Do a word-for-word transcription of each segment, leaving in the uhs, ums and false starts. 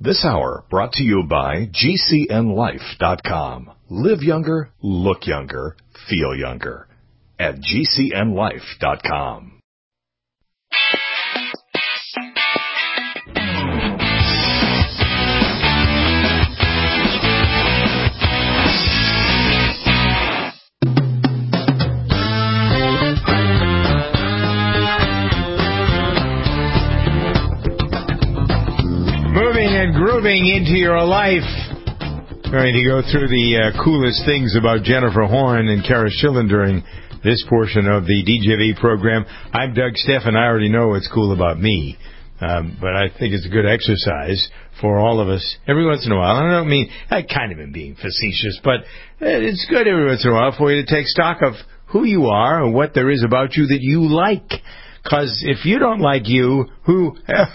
This hour brought to you by G C N life dot com. Live younger, look younger, feel younger at G C N life dot com. And grooving into your life. Going to go through the uh, coolest things about Jennifer Horn and Kara Schillen during this portion of the D J V program. I'm Doug Steffen. I already know what's cool about me, um, but I think it's a good exercise for all of us every once in a while. I don't mean, I kind of am being facetious, but it's good every once in a while for you to take stock of who you are and what there is about you that you like. Because if you don't like you, who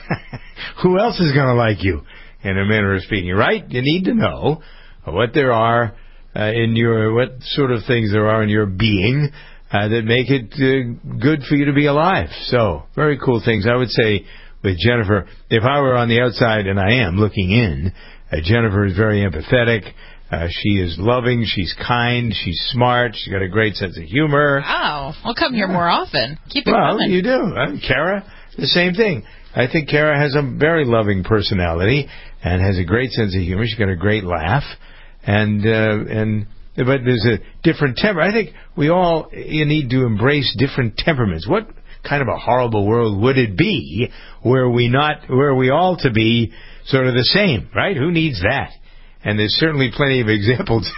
who else is going to like you, in a manner of speaking, right? You need to know what there are uh, in your, what sort of things there are in your being uh, that make it uh, good for you to be alive. So, very cool things. I would say with Jennifer, if I were on the outside, and I am looking in, uh, Jennifer is very empathetic. Uh, she is loving, she's kind, she's smart, she's got a great sense of humor. Wow. I'll come here more often. Keep it well, coming. You do. Uh, Kara, the same thing. I think Kara has a very loving personality and has a great sense of humor. She's got a great laugh. And, uh, and, but there's a different temper. I think we all you need to embrace different temperaments. What kind of a horrible world would it be were we not, were we all to be sort of the same, right? Who needs that? And there's certainly plenty of examples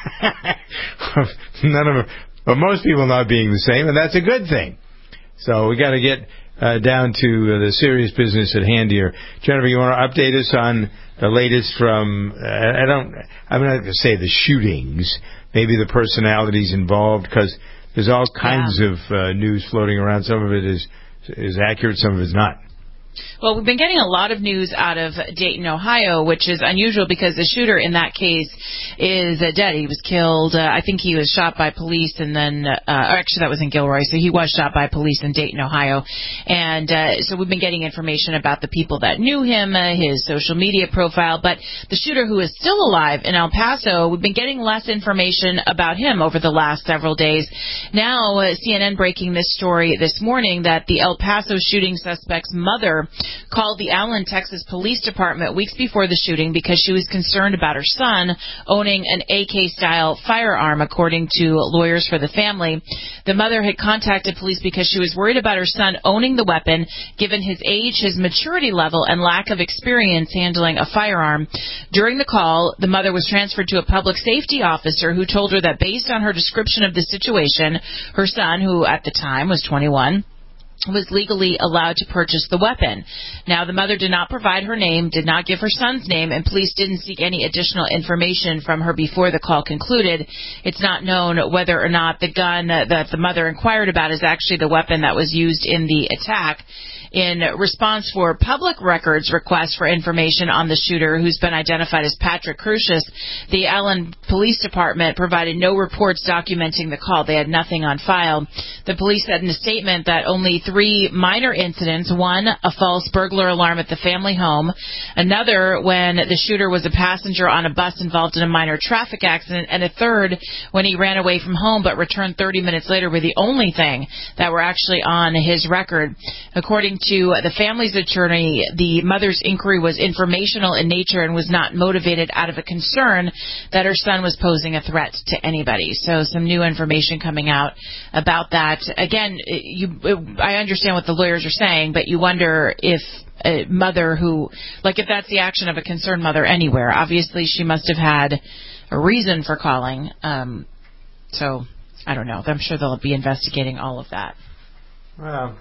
of none of them, but most people not being the same, and that's a good thing. So we got to get uh, down to uh, the serious business at hand here. Jennifer, you want to update us on the latest from? Uh, I don't. I'm not going to say the shootings, maybe the personalities involved, because there's all kinds yeah. of uh, news floating around. Some of it is is accurate, some of it is not. Well, we've been getting a lot of news out of Dayton, Ohio, which is unusual because the shooter in that case is uh, dead. He was killed. Uh, I think he was shot by police, and then, uh, actually that was in Gilroy, so he was shot by police in Dayton, Ohio. And uh, so we've been getting information about the people that knew him, uh, his social media profile. But the shooter who is still alive in El Paso, we've been getting less information about him over the last several days. Now, uh, C N N breaking this story this morning that the El Paso shooting suspect's mother called the Allen, Texas Police Department weeks before the shooting because she was concerned about her son owning an A K-style firearm, according to lawyers for the family. The mother had contacted police because she was worried about her son owning the weapon, given his age, his maturity level, and lack of experience handling a firearm. During the call, the mother was transferred to a public safety officer who told her that based on her description of the situation, her son, who at the time was twenty-one, was legally allowed to purchase the weapon. Now, the mother did not provide her name, did not give her son's name, and police didn't seek any additional information from her before the call concluded. It's not known whether or not the gun that the mother inquired about is actually the weapon that was used in the attack. In response for public records request for information on the shooter, who's been identified as Patrick Crucius, the Allen Police Department provided no reports documenting the call. They had nothing on file. The police said in a statement that only three minor incidents, one, a false burglar alarm at the family home, another when the shooter was a passenger on a bus involved in a minor traffic accident, and a third when he ran away from home but returned thirty minutes later, were the only thing that were actually on his record. According to the family's attorney, the mother's inquiry was informational in nature and was not motivated out of a concern that her son was posing a threat to anybody. So some new information coming out about that. Again, you, I understand what the lawyers are saying, but you wonder if a mother who, like if that's the action of a concerned mother anywhere, obviously she must have had a reason for calling. Um, so I don't know. I'm sure they'll be investigating all of that. Well,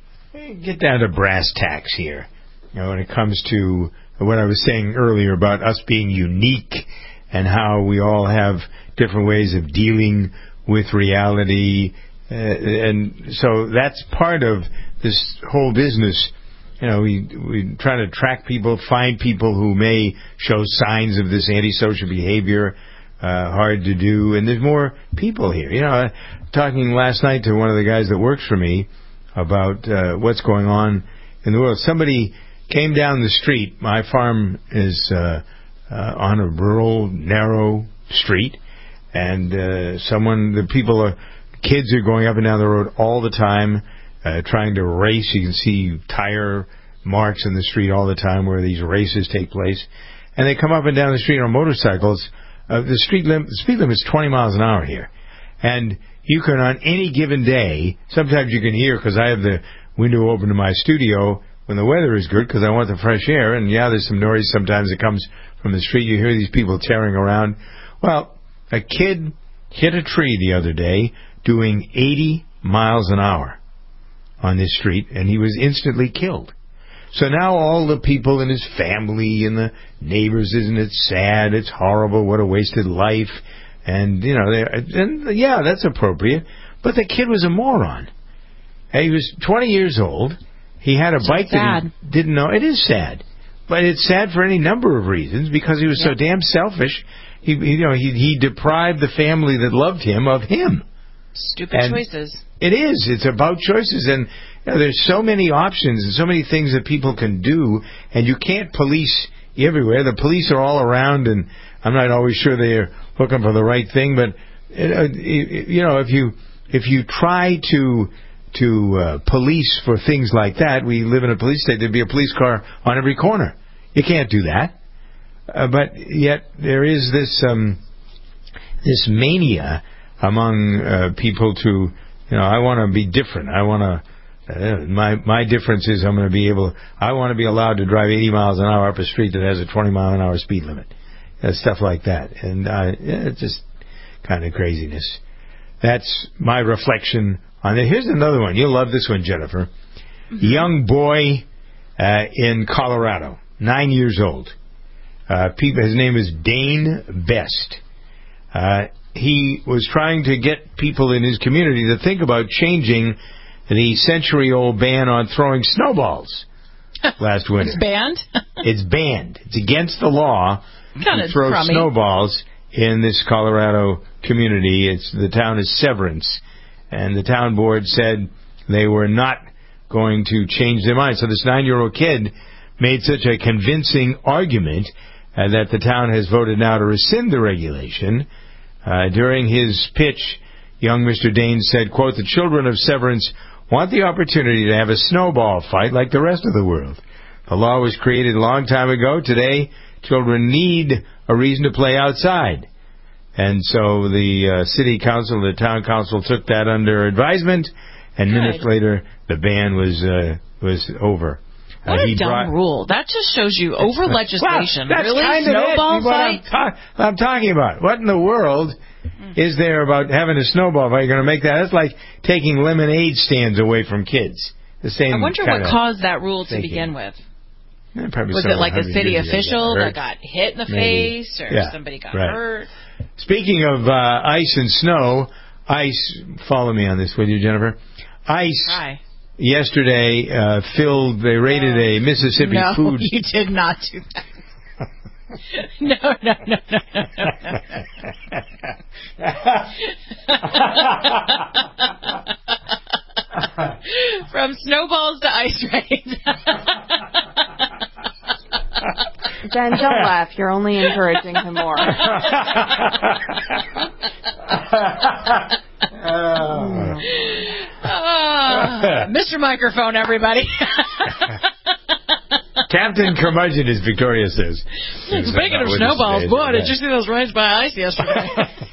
get down to brass tacks here. You know, when it comes to what I was saying earlier about us being unique and how we all have different ways of dealing with reality. Uh, and so that's part of this whole business. You know, we we try to track people, find people who may show signs of this antisocial behavior. Uh, hard to do. And there's more people here. You know, talking last night to one of the guys that works for me about uh, what's going on in the world. Somebody came down the street. My farm is uh, uh, on a rural, narrow street, and uh, someone, the people, are, kids are going up and down the road all the time, uh, trying to race. You can see tire marks in the street all the time where these races take place, and they come up and down the street on motorcycles. Uh, the street limit, the speed limit is twenty miles an hour here, and you can, on any given day, sometimes you can hear, because I have the window open to my studio when the weather is good, because I want the fresh air, and yeah, there's some noise sometimes that comes from the street. You hear these people tearing around. Well, a kid hit a tree the other day doing eighty miles an hour on this street, and he was instantly killed. So now all the people in his family and the neighbors, isn't it sad? It's horrible. What a wasted life. And, you know, and yeah, that's appropriate. But the kid was a moron. He was twenty years old. He had a It's bike that sad. he didn't know. It is sad. But it's sad for any number of reasons, because he was Yeah. so damn selfish. He, you know, he, he deprived the family that loved him of him. Stupid And choices. It is. It's about choices. And you know, there's so many options and so many things that people can do, and you can't police everywhere. The police are all around, and I'm not always sure they're looking for the right thing. But uh, you know, if you if you try to to uh, police for things like that, we live in a police state. There'd be a police car on every corner. You can't do that. Uh, but yet there is this um, this mania among uh, people to, you know, I want to be different. I want to. Uh, my my difference is I'm going to be able. I want to be allowed to drive eighty miles an hour up a street that has a twenty mile an hour speed limit, uh, stuff like that, and uh, yeah, it's just kind of craziness. That's my reflection on it. Here's another one. You'll love this one, Jennifer. Mm-hmm. Young boy uh, in Colorado, nine years old. Uh, people, his name is Dane Best. Uh, he was trying to get people in his community to think about changing the century-old ban on throwing snowballs last winter. It's banned? It's banned. It's against the law Kinda to throw crummy. snowballs in this Colorado community. It's the town is Severance, and the town board said they were not going to change their mind. So this nine-year-old kid made such a convincing argument uh, that the town has voted now to rescind the regulation. Uh, during his pitch, young Mister Dane said, quote, "The children of Severance want the opportunity to have a snowball fight like the rest of the world. The law was created a long time ago. Today, children need a reason to play outside." And so the uh, city council, the town council took that under advisement, and Good. minutes later, the ban was uh, was over. What Uh, a he dumb brought- rule. That just shows you over legislation. Well, that's really? kind of Snowball it, what I'm, fight? ta- what I'm talking about. What in the world is there about having a snowball fight? You're going to make that? That's like taking lemonade stands away from kids. The same I wonder kind what of caused that rule to thinking. begin with. Eh, probably Was it someone like a hundred city years ago official got that hurt. got hit in the Maybe. face, or Yeah, somebody got right. hurt? Speaking of uh, ice and snow, ice, follow me on this, will you, Jennifer? Ice Try. yesterday uh, filled, they raided a Mississippi no, food. you did not do that. no, no, no, no, no. From snowballs to ice raids. Dan, don't laugh. You're only encouraging him more. Ah, Mister Microphone, everybody. Captain Curmudgeon, as Victoria says. Speaking of snowballs, boy, did you see those raids by ice yesterday?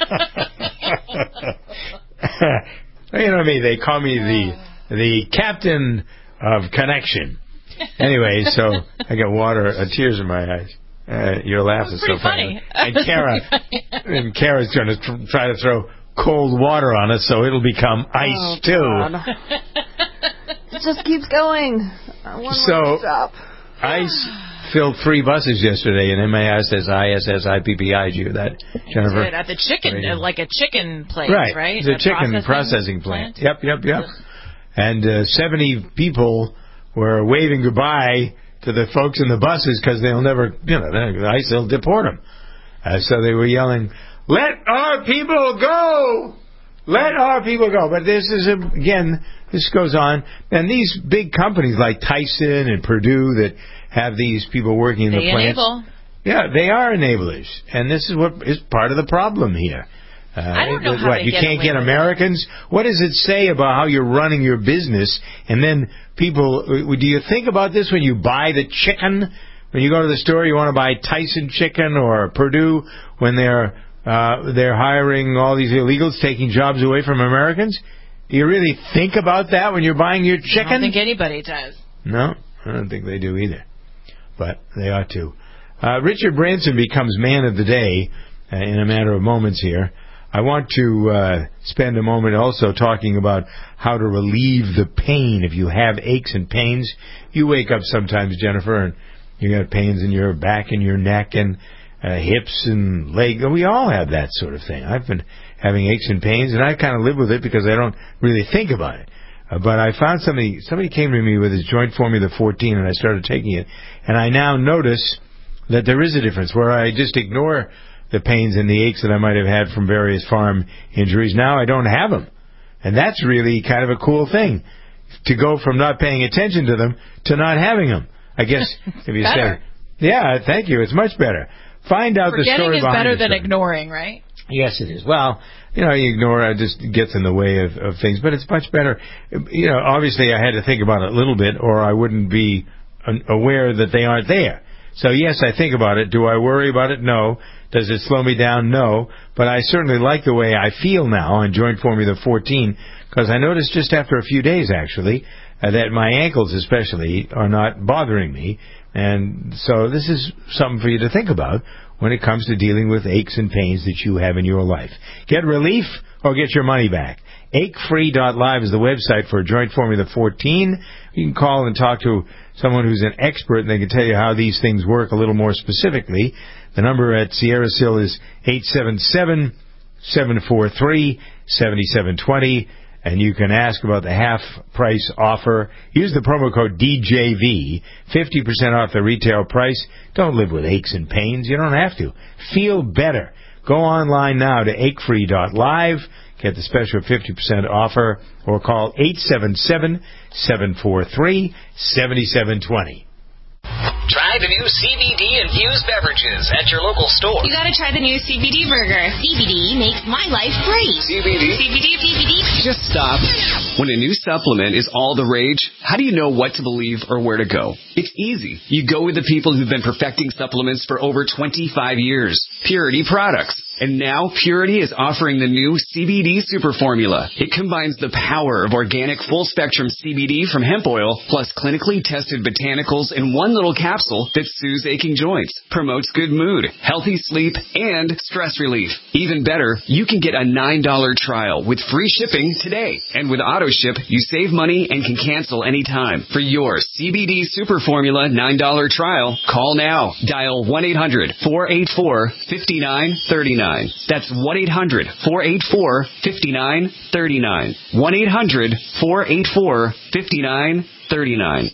You know me, they call me the the captain of connection. Anyway, so I got water, uh, tears in my eyes. Uh, your laugh is so pretty funny. funny. And Kara, and Kara's going to tr- try to throw cold water on us, so it'll become ice Oh, too. God. It just keeps going. I want So- to stop. Ice filled three buses yesterday in M A S S I S S I P P I. Did you hear that, Jennifer? At the chicken, Radio. uh, like a chicken place, Right, right? It's a The chicken processing, plant. Yep, yep, yep. And uh, seventy people were waving goodbye to the folks in the buses because they'll never, you know, the ice will deport them. Uh, so they were yelling, "Let our people go! Let our people go. But this is, a, again, this goes on. And these big companies like Tyson and Purdue that have these people working in they the plants. Enable. Yeah, they are enablers. And this is what is part of the problem here. Uh, I don't know how what, they you get can't away get with Americans? What does it say about how you're running your business? And then people, do you think about this when you buy the chicken? When you go to the store, you want to buy Tyson chicken or Purdue when they're uh, they're hiring all these illegals, taking jobs away from Americans? Do you really think about that when you're buying your chicken? I don't think anybody does. No, I don't think they do either. But they ought to. Uh, Richard Branson becomes man of the day uh, in a matter of moments here. I want to uh, spend a moment also talking about how to relieve the pain if you have aches and pains. You wake up sometimes, Jennifer, and you got pains in your back and your neck and uh, hips and legs. We all have that sort of thing. I've been having aches and pains, and I kind of live with it because I don't really think about it. Uh, but I found somebody, somebody came to me with his Joint Formula fourteen, and I started taking it. And I now notice that there is a difference where I just ignore the pains and the aches that I might have had from various farm injuries. Now I don't have them. And that's really kind of a cool thing, to go from not paying attention to them to not having them. I guess if you better. say, yeah, thank you, it's much better. Find out Forgetting the story is behind better the than story. ignoring, right? Yes, it is. Well, you know, you ignore it, it just gets in the way of, of things. But it's much better. You know, obviously I had to think about it a little bit, or I wouldn't be aware that they aren't there. So, yes, I think about it. Do I worry about it? No. Does it slow me down? No. But I certainly like the way I feel now on Joint Formula fourteen, because I noticed just after a few days, actually, uh, that my ankles especially are not bothering me. And so this is something for you to think about when it comes to dealing with aches and pains that you have in your life. Get relief or get your money back. ache free dot live is the website for Joint Formula fourteen. You can call and talk to someone who's an expert, and they can tell you how these things work a little more specifically. The number at Sierra Sil is eight seven seven, seven four three, seven seven two zero, and you can ask about the half-price offer. Use the promo code D J V, fifty percent off the retail price. Don't live with aches and pains. You don't have to. Feel better. Go online now to ache free dot live. Get the special fifty percent offer, or call eight seven seven, seven four three, seven seven two zero. Try the new C B D-infused beverages at your local store. You gotta try the new C B D burger. C B D makes my life great. C B D? C B D, C B D. Just stop. When a new supplement is all the rage, how do you know what to believe or where to go? It's easy. You go with the people who've been perfecting supplements for over twenty-five years. Purity Products. And now Purity is offering the new C B D Super Formula. It combines the power of organic full-spectrum C B D from hemp oil plus clinically tested botanicals in one little capsule that soothes aching joints, promotes good mood, healthy sleep, and stress relief. Even better, you can get a nine dollar trial with free shipping today. And with AutoShip, you save money and can cancel anytime. For your C B D Super Formula nine dollar trial, call now. Dial one eight hundred, four eight four, five nine three nine. That's one eight hundred, four eight four, five nine three nine. one eight hundred, four eight four, five nine three nine.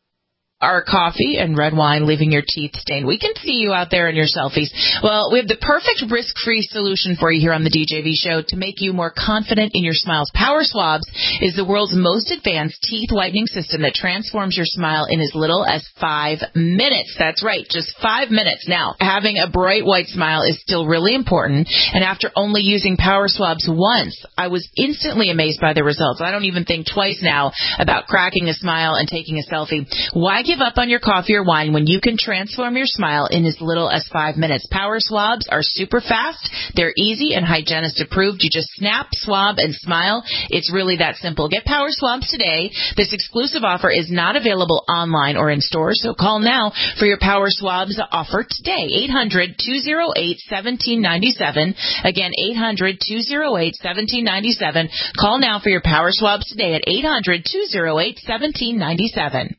Our coffee and red wine leaving your teeth stained. We can see you out there in your selfies. Well, we have the perfect risk-free solution for you here on the D J V show to make you more confident in your smiles. Power Swabs is the world's most advanced teeth whitening system that transforms your smile in as little as five minutes. That's right, just five minutes. Now, having a bright white smile is still really important, and after only using Power Swabs once, I was instantly amazed by the results. I don't even think twice now about cracking a smile and taking a selfie. Why give up on your coffee or wine when you can transform your smile in as little as five minutes? Power Swabs are super fast. They're easy and hygienist approved. You just snap, swab, and smile. It's really that simple. Get Power Swabs today. This exclusive offer is not available online or in stores, so call now for your Power Swabs offer today. eight hundred, two oh eight, one seven nine seven. Again, eight hundred, two oh eight, one seven nine seven. Call now for your Power Swabs today at eight hundred, two oh eight, one seven nine seven.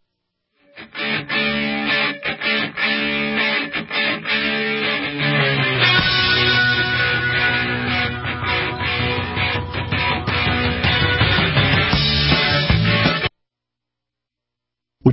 Would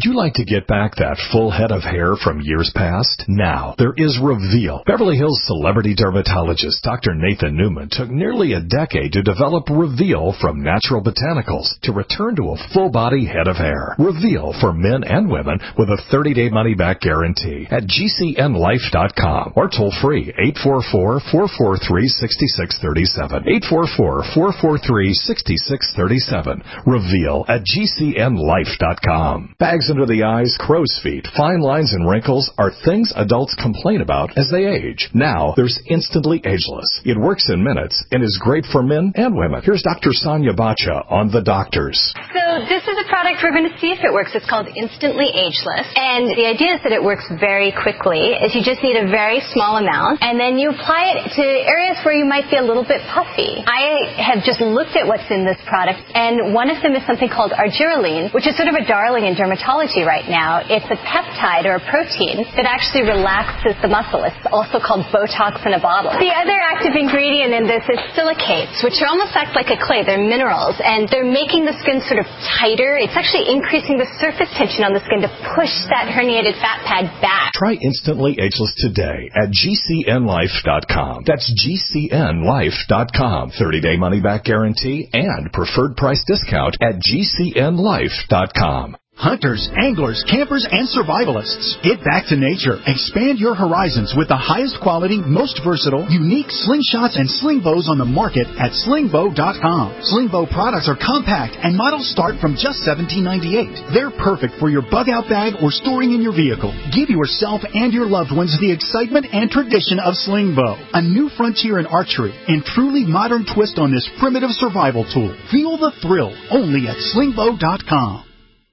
Would you like to get back that full head of hair from years past? Now, there is Reveal. Beverly Hills celebrity dermatologist Doctor Nathan Newman took nearly a decade to develop Reveal from natural botanicals to return to a full-body head of hair. Reveal for men and women with a thirty-day money-back guarantee at G C N life dot com or toll free eight four four, four four three, six six three seven. eight four four, four four three, six six three seven. Reveal at G C N life dot com. Bags under the eyes, crow's feet, fine lines, and wrinkles are things adults complain about as they age. Now, there's Instantly Ageless. It works in minutes and is great for men and women. Here's Doctor Sonia Bacha on The Doctors. So this is a product we're going to see if it works. It's called Instantly Ageless. And the idea is that it works very quickly. Is you just need a very small amount, and then you apply it to areas where you might be a little bit puffy. I have just looked at what's in this product, and one of them is something called argireline, which is sort of a darling in dermatology right now. It's a peptide or a protein that actually relaxes the muscle. It's also called Botox in a bottle. The other active ingredient in this is silicates, which are almost act like a clay. They're minerals, and they're making the skin sort of tighter. It's actually increasing the surface tension on the skin to push that herniated fat pad back. Try Instantly Ageless today at G C N life dot com. That's G C N life dot com. thirty-day money-back guarantee and preferred price discount at G C N life dot com. Hunters, anglers, campers, and survivalists. Get back to nature. Expand your horizons with the highest quality, most versatile, unique slingshots and sling bows on the market at sling bow dot com. Sling bow products are compact and models start from just seventeen ninety-eight. They're perfect for your bug-out bag or storing in your vehicle. Give yourself and your loved ones the excitement and tradition of sling bow. A new frontier in archery and truly modern twist on this primitive survival tool. Feel the thrill only at sling bow dot com.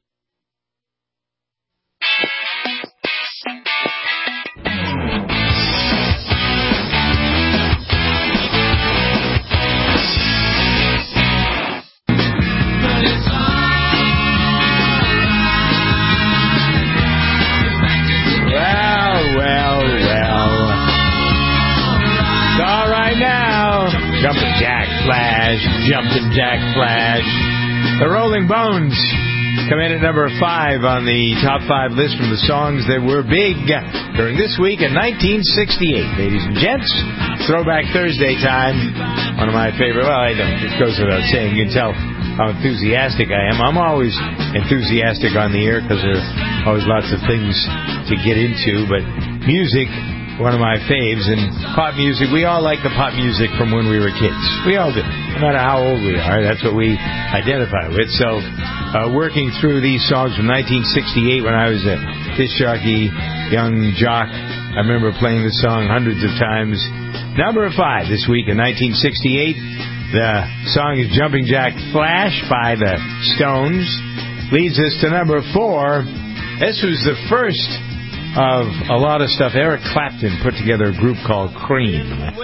Jumpin' Jack Flash, Jumpin' Jack Flash. The Rolling Bones come in at number five on the top five list from the songs that were big during this week in nineteen sixty-eight. Ladies and gents, Throwback Thursday time. One of my favorite, well, I don't, it goes without saying. You can tell how enthusiastic I am. I'm always enthusiastic on the air because there are always lots of things to get into, but music, one of my faves, and pop music. We all like the pop music from when we were kids. We all do. No matter how old we are, that's what we identify with. So, uh, working through these songs from nineteen sixty-eight when I was a disc jockey, young jock, I remember playing the song hundreds of times. Number five this week in nineteen sixty-eight, the song is Jumping Jack Flash by the Stones. Leads us to number four. This was the first of a lot of stuff. Eric Clapton put together a group called Cream.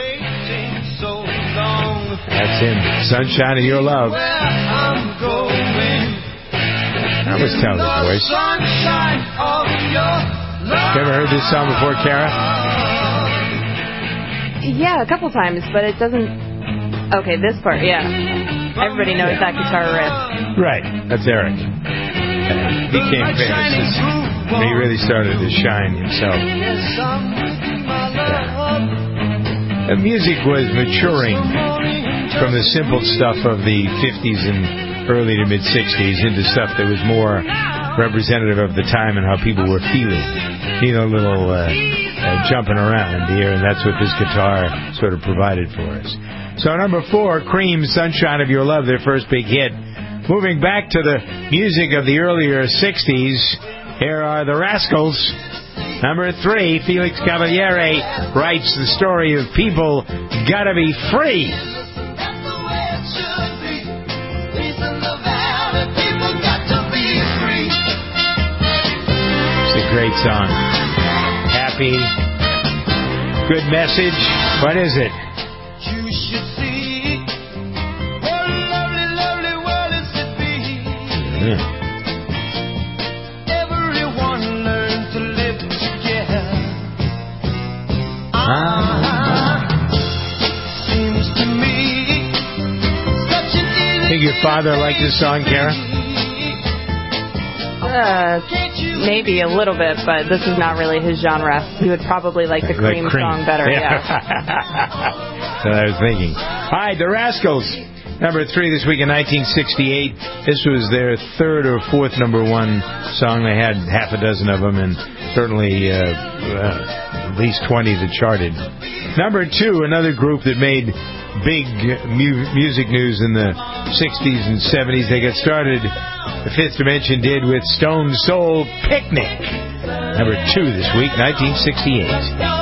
That's him. Sunshine of Your Love. That was Tony's voice. You ever heard this song before, Kara? Yeah, a couple times, but it doesn't... Okay, this part, yeah. Everybody knows that guitar riff. Right, that's Eric. He became famous. He really started to shine himself. Yeah. The music was maturing from the simple stuff of the fifties and early to mid-sixties into stuff that was more representative of the time and how people were feeling. You know, a little uh, uh, jumping around here, and that's what this guitar sort of provided for us. So number four, Cream, Sunshine of Your Love, their first big hit. Moving back to the music of the earlier sixties, here are the Rascals. Number three, Felix Cavaliere writes the story of people gotta be free. It's a great song. Happy, good message. What is it? You should see what a lovely, lovely world is to be. Yeah. Seems to me such an easy Think your father liked this song, Kara? Uh, maybe a little bit, but this is not really his genre. He would probably like the Like Cream, Cream. song better, Yeah. yeah. That's what I was thinking. All right, the Rascals, number three this week in nineteen sixty-eight. This was their third or fourth number one song. They had half a dozen of them, and certainly uh, uh, at least twenty that charted. Number two, another group that made big mu- music news in the sixties and seventies. They got started, the Fifth Dimension did, with Stone Soul Picnic. Number two this week, nineteen sixty-eight.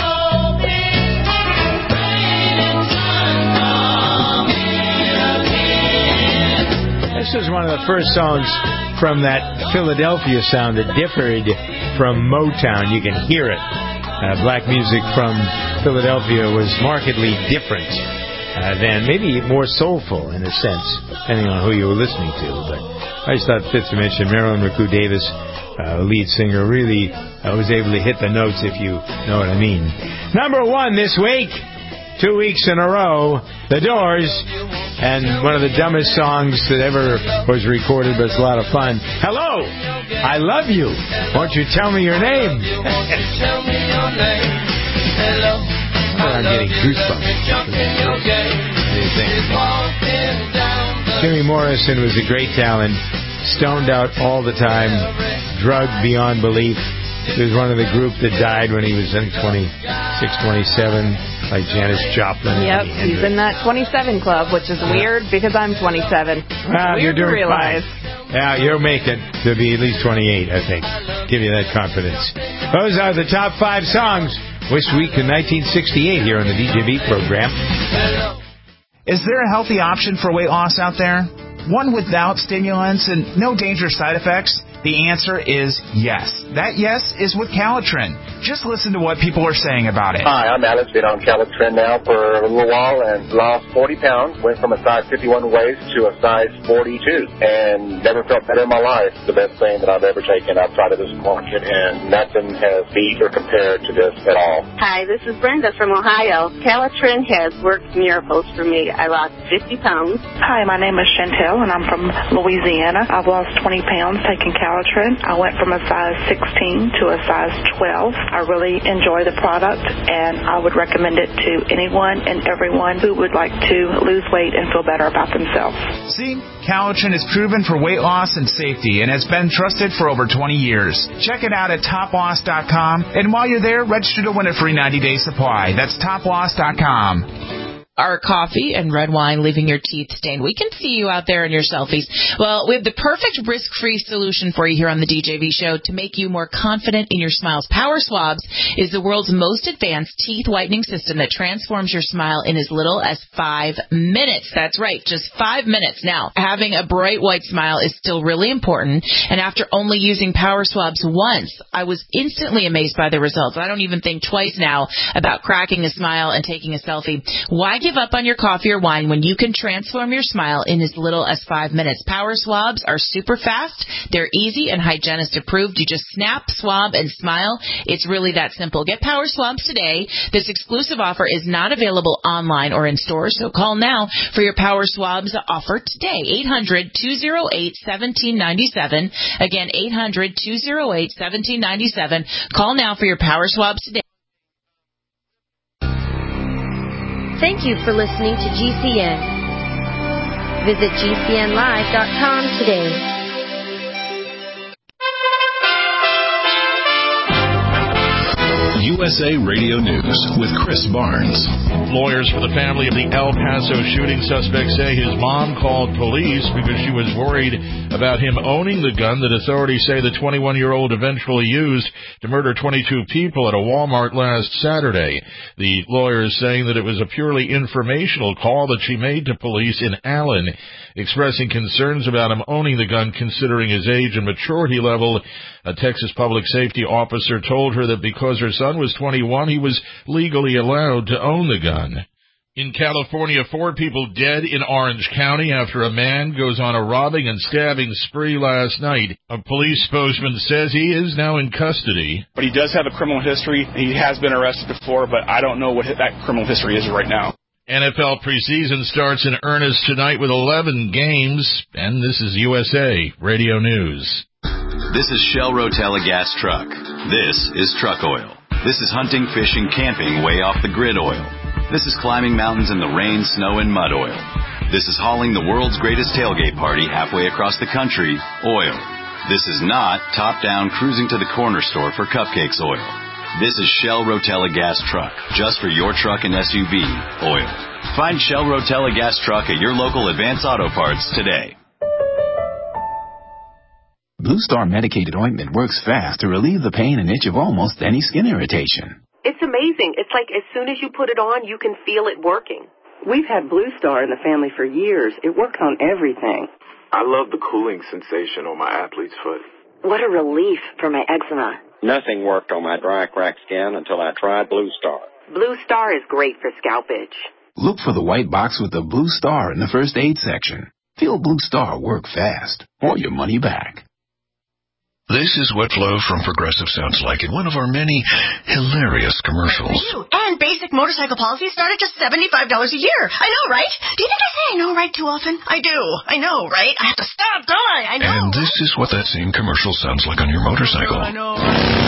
This was one of the first songs from that Philadelphia sound that differed from Motown. You can hear it. Uh, black music from Philadelphia was markedly different uh, than, maybe more soulful in a sense, depending on who you were listening to. But I just thought Fifth Dimension, Marilyn McCoo Davis, uh, lead singer, really uh, was able to hit the notes, if you know what I mean. Number one this week, two weeks in a row, The Doors, and one of the dumbest songs that ever was recorded, but it's a lot of fun. Hello, I love you. Won't you tell me your name? I'm getting goosebumps. Jimmy Morrison was a great talent, stoned out all the time, drugged beyond belief. He was one of the group that died when he was, I think, twenty-six, twenty-seven, like Janis Joplin. Yep, he's in that twenty-seven club, which is weird because I'm twenty-seven. Well, weird you're doing to realize. fine. Yeah, you'll make it to be at least twenty-eight, I think. Give you that confidence. Those are the top five songs this week in nineteen sixty-eight here on the D J B program. Is there a healthy option for weight loss out there? One without stimulants and no dangerous side effects? The answer is yes. That yes is with Calitrin. Just listen to what people are saying about it. Hi, I'm Alex. Been on Calitrin now for a little while and lost forty pounds. Went from a size fifty-one waist to a size forty-two and never felt better in my life. The best thing that I've ever taken outside of this market, and nothing has beat or compared to this at all. Hi, this is Brenda from Ohio. Calitrin has worked miracles for me. I lost fifty pounds. Hi, my name is Chantel, and I'm from Louisiana. I've lost twenty pounds taking Calitrin. I went from a size sixteen to a size twelve. I really enjoy the product, and I would recommend it to anyone and everyone who would like to lose weight and feel better about themselves. See, Calitrin is proven for weight loss and safety and has been trusted for over twenty years. Check it out at top loss dot com, and while you're there, register to win a free ninety-day supply. That's top loss dot com. Our coffee and red wine leaving your teeth stained. We can see you out there in your selfies. Well, we have the perfect risk-free solution for you here on the D J V show to make you more confident in your smiles. Power Swabs is the world's most advanced teeth whitening system that transforms your smile in as little as five minutes. That's right, just five minutes. Now, having a bright white smile is still really important, and after only using Power Swabs once, I was instantly amazed by the results. I don't even think twice now about cracking a smile and taking a selfie. Why give up on your coffee or wine when you can transform your smile in as little as five minutes? Power Swabs are super fast. They're easy and hygienist approved. You just snap, swab, and smile. It's really that simple. Get Power Swabs today. This exclusive offer is not available online or in stores, so call now for your Power Swabs offer today. eight hundred, two oh eight, one seven nine seven. Again, eight hundred, two oh eight, one seven nine seven. Call now for your Power Swabs today. Thank you for listening to G C N. Visit G C N live dot com today. U S A Radio News with Chris Barnes. Lawyers for the family of the El Paso shooting suspect say his mom called police because she was worried about him owning the gun that authorities say the twenty-one-year-old eventually used to murder twenty-two people at a Walmart last Saturday. The lawyer is saying that it was a purely informational call that she made to police in Allen, expressing concerns about him owning the gun considering his age and maturity level. A Texas public safety officer told her that because her son was twenty-one, he was legally allowed to own the gun. In California, four people dead in Orange County after a man goes on a robbing and stabbing spree last night. A police spokesman says he is now in custody. But he does have a criminal history. He has been arrested before, but I don't know what that criminal history is right now. N F L preseason starts in earnest tonight with eleven games, and this is U S A Radio News. This is Shell Rotella gas truck. This is truck oil. This is hunting, fishing, camping way off the grid oil. This is climbing mountains in the rain, snow, and mud oil. This is hauling the world's greatest tailgate party halfway across the country, oil. This is not top-down cruising to the corner store for cupcakes oil. This is Shell Rotella gas truck, just for your truck and S U V, oil. Find Shell Rotella gas truck at your local Advance Auto Parts today. Blue Star medicated ointment works fast to relieve the pain and itch of almost any skin irritation. It's amazing. It's like as soon as you put it on, you can feel it working. We've had Blue Star in the family for years. It works on everything. I love the cooling sensation on my athlete's foot. What a relief for my eczema. Nothing worked on my dry, cracked skin until I tried Blue Star. Blue Star is great for scalp itch. Look for the white box with the Blue Star in the first aid section. Feel Blue Star work fast, or your money back. This is what Flo from Progressive sounds like in one of our many hilarious commercials. And basic motorcycle policies start at just seventy-five dollars a year. I know, right? Do you think I say I know right too often? I do. I know, right? I have to stop, don't I? I know. And this is what that same commercial sounds like on your motorcycle. I know.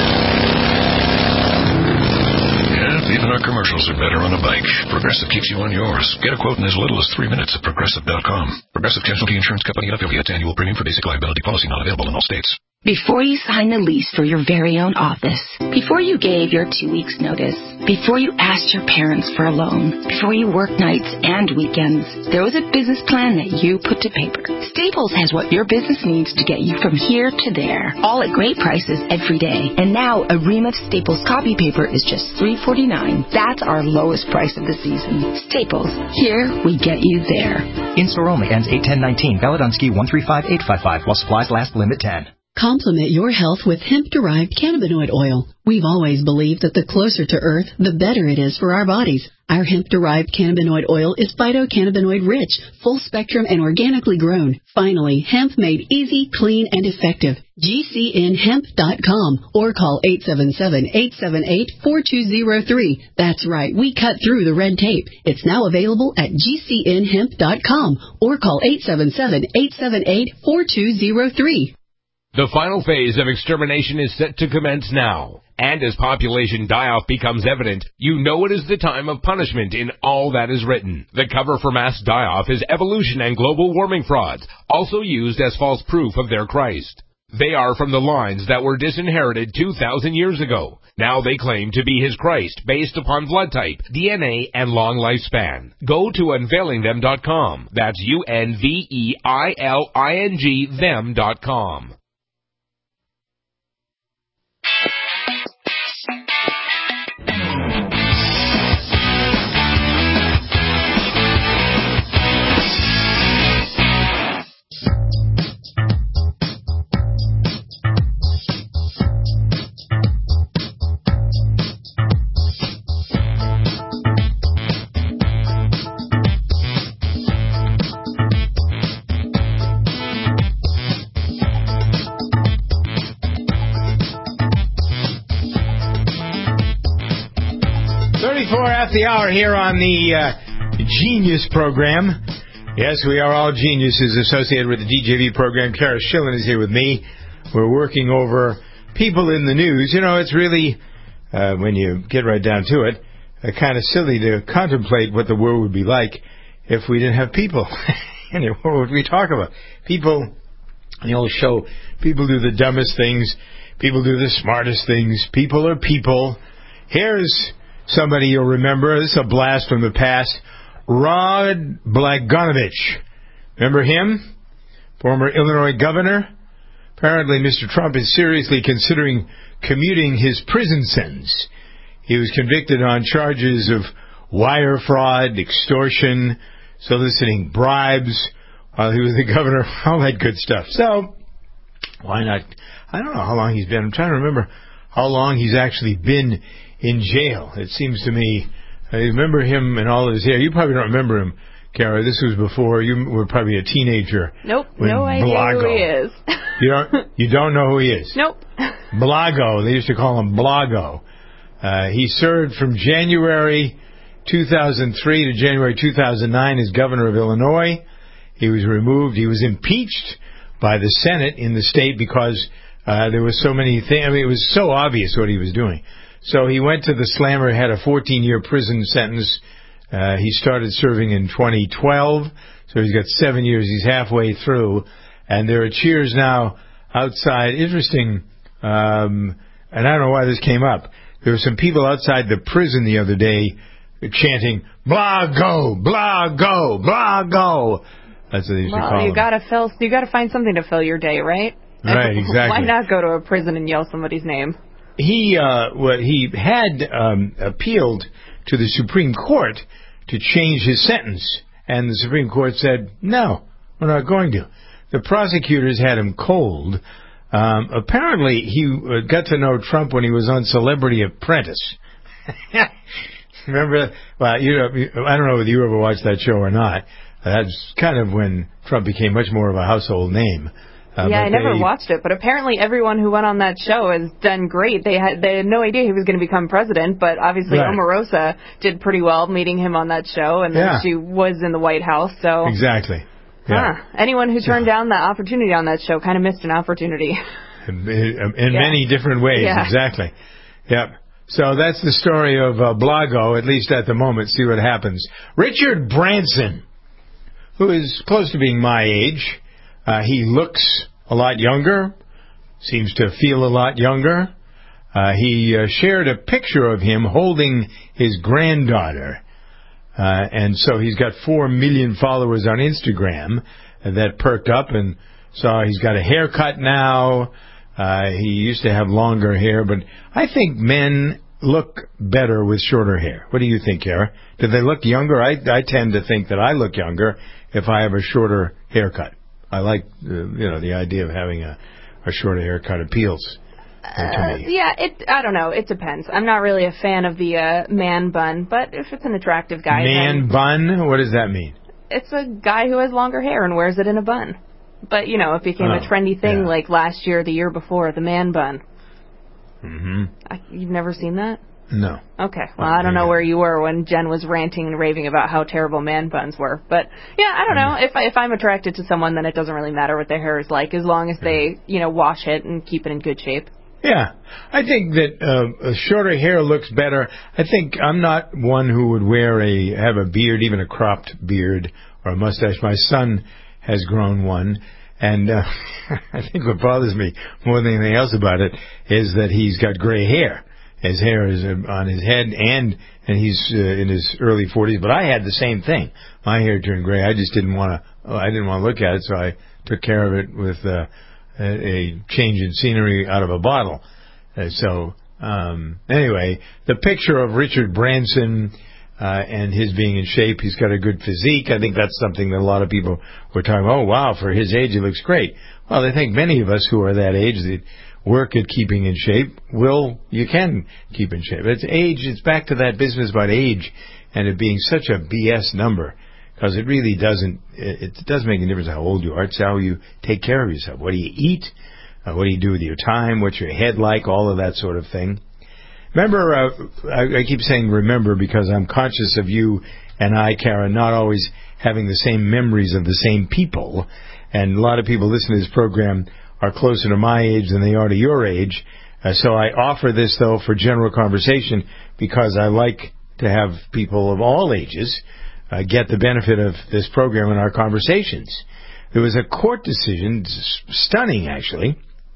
Yeah, even our commercials are better on a bike. Progressive keeps you on yours. Get a quote in as little as three minutes at Progressive dot com. Progressive Casualty Insurance Company and affiliates. Annual premium for basic liability policy not available in all states. Before you signed the lease for your very own office, before you gave your two weeks' notice, before you asked your parents for a loan, before you worked nights and weekends, there was a business plan that you put to paper. Staples has what your business needs to get you from here to there, all at great prices every day. And now a ream of Staples copy paper is just three forty-nine. That's our lowest price of the season. Staples, here we get you there. In-store only, ends eight ten nineteen. Valid on ski one three five eight five five while supplies last, limit ten. Complement your health with hemp-derived cannabinoid oil. We've always believed that the closer to Earth, the better it is for our bodies. Our hemp-derived cannabinoid oil is phytocannabinoid-rich, full-spectrum, and organically grown. Finally, hemp made easy, clean, and effective. G C N hemp dot com or call eight seven seven, eight seven eight, four two zero three. That's right, we cut through the red tape. It's now available at G C N hemp dot com or call eight seven seven, eight seven eight, four two zero three. The final phase of extermination is set to commence now. And as population die-off becomes evident, you know it is the time of punishment in all that is written. The cover for mass die-off is evolution and global warming frauds, also used as false proof of their Christ. They are from the lines that were disinherited two thousand years ago. Now they claim to be his Christ based upon blood type, D N A, and long lifespan. Go to unveiling them dot com. That's U N V E I L I N G them dot com. At the hour here on the uh, Genius program. Yes, we are all geniuses associated with the D J V program. Kara Schillen is here with me. We're working over people in the news. You know, it's really, uh, when you get right down to it, uh, kind of silly to contemplate what the world would be like if we didn't have people. And what would we talk about? People, the old show, people do the dumbest things. People do the smartest things. People are people. Here's somebody you'll remember. This is a blast from the past. Rod Blagojevich. Remember him? Former Illinois governor. Apparently, Mister Trump is seriously considering commuting his prison sentence. He was convicted on charges of wire fraud, extortion, soliciting bribes while he was the governor, all that good stuff. So, why not? I don't know how long he's been. I'm trying to remember how long he's actually been in jail. It seems to me, I remember him and all his hair. You probably don't remember him, Kara. This was before you were probably a teenager. Nope, when no idea Blago, who he is. you don't, you don't know who he is? Nope. Blago. They used to call him Blago. Uh, he served from January two thousand three to January two thousand nine as governor of Illinois. He was removed. He was impeached by the Senate in the state because Uh, there was so many things. I mean, it was so obvious what he was doing. So he went to the slammer, had a fourteen-year prison sentence. Uh, he started serving in twenty twelve, so he's got seven years. He's halfway through, and there are cheers now outside. Interesting, um, and I don't know why this came up. There were some people outside the prison the other day chanting, "Blah go, blah go, blah go." That's what they used well, to call you him. gotta fill. You gotta find something to fill your day, right? Right, exactly. Why not go to a prison and yell somebody's name? He uh, what he had um, appealed to the Supreme Court to change his sentence, and the Supreme Court said, "No, we're not going to." The prosecutors had him cold. Um, apparently, he uh, got to know Trump when he was on Celebrity Apprentice. Remember? Well, you know, I don't know whether you ever watched that show or not. That's kind of when Trump became much more of a household name. Uh, yeah, I never they, watched it, but apparently everyone who went on that show has done great. They had they had no idea he was going to become president, but obviously right. Omarosa did pretty well meeting him on that show, and then yeah. she was in the White House. So exactly. Yeah. Huh. Anyone who turned down that opportunity on that show kind of missed an opportunity. In, in yeah. many different ways, yeah. exactly. Yep. So that's the story of uh, Blago, at least at the moment. See what happens. Richard Branson, who is close to being my age, uh, he looks a lot younger, seems to feel a lot younger. Uh, he uh, shared a picture of him holding his granddaughter. Uh, and so he's got four million followers on Instagram uh, that perked up and saw he's got a haircut now. Uh, he used to have longer hair, but I think men look better with shorter hair. What do you think, Kara? Do they look younger? I, I tend to think that I look younger if I have a shorter haircut. I like, uh, you know, the idea of having a, a shorter haircut appeals uh, to me. Yeah, it. I don't know. It depends. I'm not really a fan of the uh, man bun, but if it's an attractive guy, man then bun. What does that mean? It's a guy who has longer hair and wears it in a bun. But you know, it became oh, a trendy thing yeah. like last year, the year before, the man bun. Mm-hmm. I, you've never seen that? No. Okay. Well, I don't know where you were when Jen was ranting and raving about how terrible man buns were. But, yeah, I don't know. If, I, if I'm attracted to someone, then it doesn't really matter what their hair is like, as long as they, you know, wash it and keep it in good shape. Yeah. I think that uh, a shorter hair looks better. I think I'm not one who would wear a, have a beard, even a cropped beard or a mustache. My son has grown one. And uh, I think what bothers me more than anything else about it is that he's got gray hair. His hair is on his head, and and he's uh, in his early forties. But I had the same thing. My hair turned gray. I just didn't want to. I didn't want to look at it, so I took care of it with uh, a, a change in scenery out of a bottle. Uh, so um, anyway, the picture of Richard Branson uh, and his being in shape. He's got a good physique. I think that's something that a lot of people were talking about. Oh wow, for his age, he looks great. Well, I think many of us who are that age that work at keeping in shape, will you can keep in shape. It's age. It's back to that business about age and it being such a B S number, because it really doesn't. It, it doesn't make a difference how old you are. It's how you take care of yourself. What do you eat? Uh, what do you do with your time? What's your head like? All of that sort of thing. Remember, uh, I, I keep saying remember because I'm conscious of you and I, Karen, not always having the same memories of the same people. And a lot of people listening to this program are closer to my age than they are to your age. Uh, so I offer this, though, for general conversation because I like to have people of all ages uh, get the benefit of this program in our conversations. There was a court decision, stunning actually.